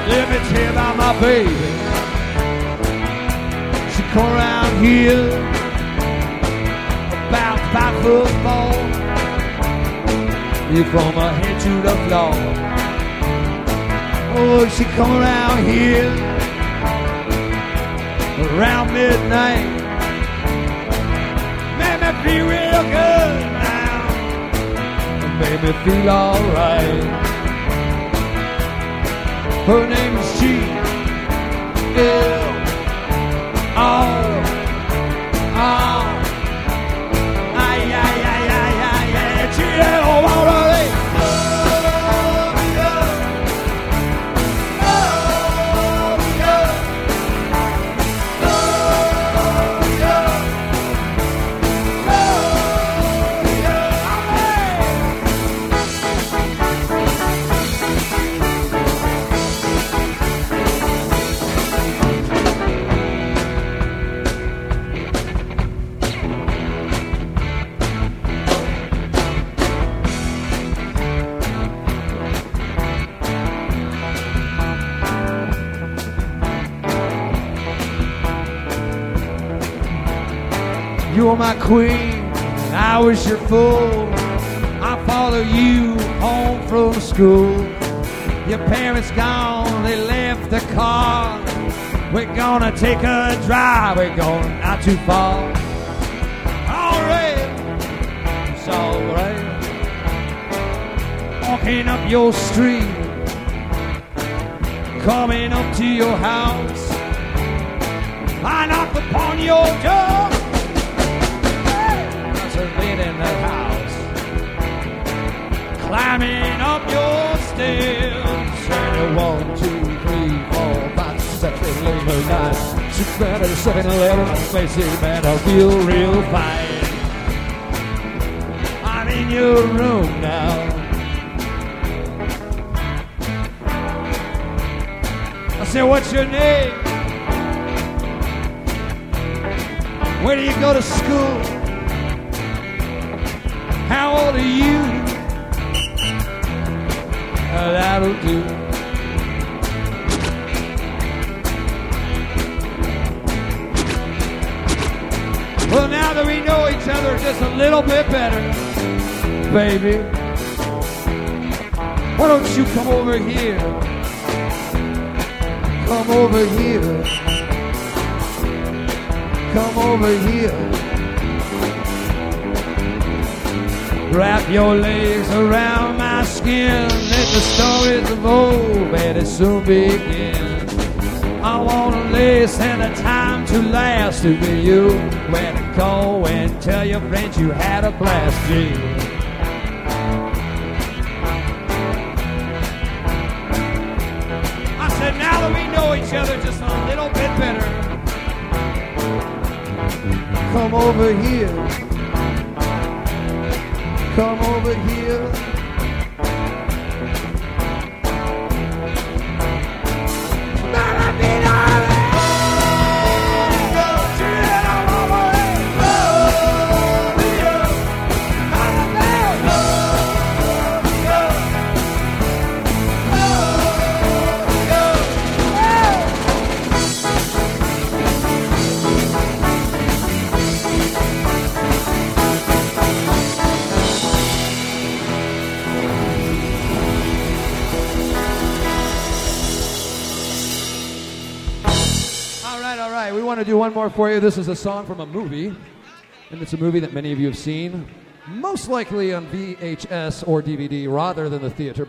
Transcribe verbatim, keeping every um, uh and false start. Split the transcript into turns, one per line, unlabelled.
Let me tell you about my baby. She come around here about five foot four. You from her head to the floor. Oh, she come around here around midnight. Made me feel real good now. Made me feel alright. Her name is G L O O. Ay, ay, ay, ay, ay, ay, G L O O. You're my queen, I was your fool. I follow you home from school. Your parents gone, they left the car. We're gonna take a drive, we're going not too far. Alright, it's alright. Walking up your street, coming up to your house. I knocked upon your door. In the house, climbing up your stairs, saying one, two, three, four, five, six, seven, eight, nine, six, seven, seven, eleven. Basic man, I feel real fine. I'm in your room now. I said, what's your name? Where do you go to school? How old are you? Uh, that'll do. Well, now that we know each other just a little bit better, baby, why don't you come over here? Come over here. Come over here. Wrap your legs around my skin. Let the stories of old better soon begin. I wanna listen the time to last to be you. When to go and tell your friends you had a blast, G. I said now that we know each other just a little bit better, come over here. Come over here. To do one more for you. This is a song from a movie, and it's a movie that many of you have seen, most likely on V H S or D V D rather than the theater.